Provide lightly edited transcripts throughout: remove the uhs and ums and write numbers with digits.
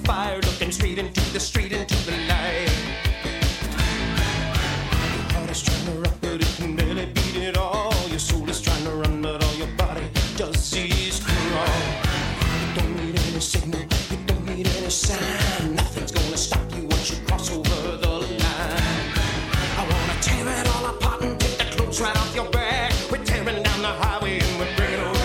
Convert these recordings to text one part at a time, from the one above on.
fire, looking straight into the street, into the light. Your heart is trying to rock, but it can barely beat it all. Your soul is trying to run, but all your body does is crawl. You don't need any signal, you don't need any sign. Nothing's gonna stop you once you cross over the line. I wanna tear it all apart and take the clothes right off your back. We're tearing down the highway and we're bringing away.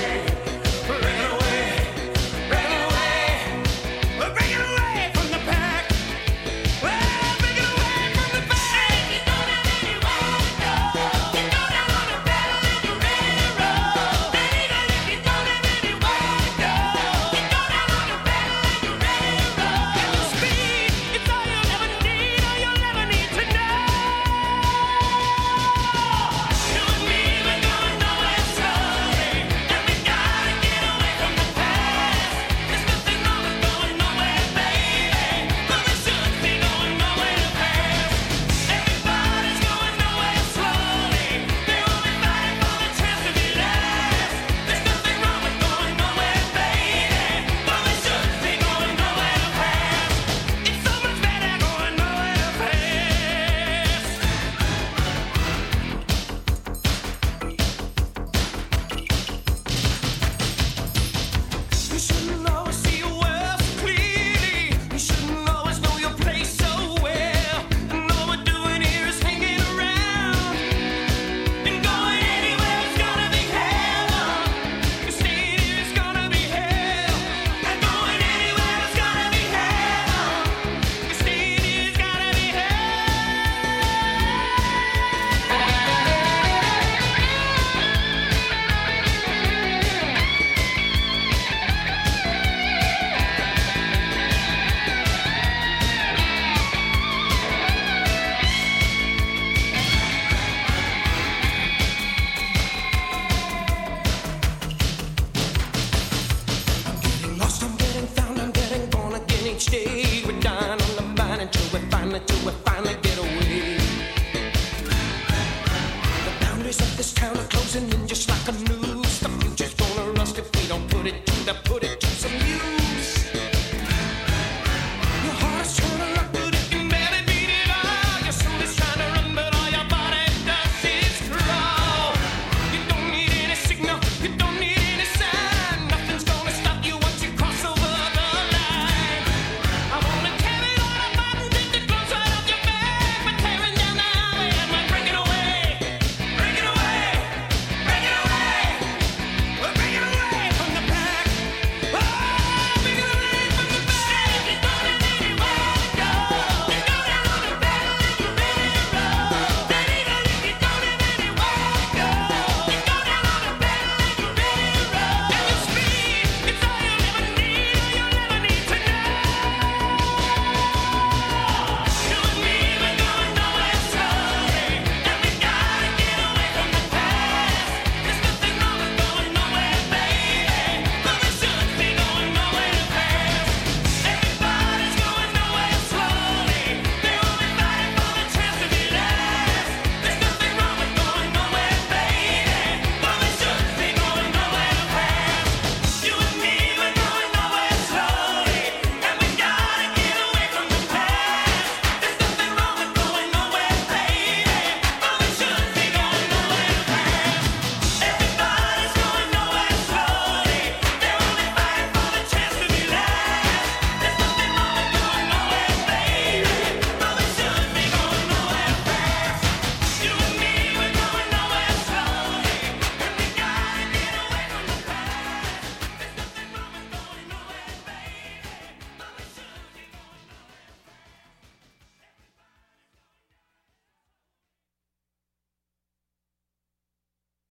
Till we finally get away. The boundaries of this town are closing in just like a noose. The future's gonna rust if we don't put it to the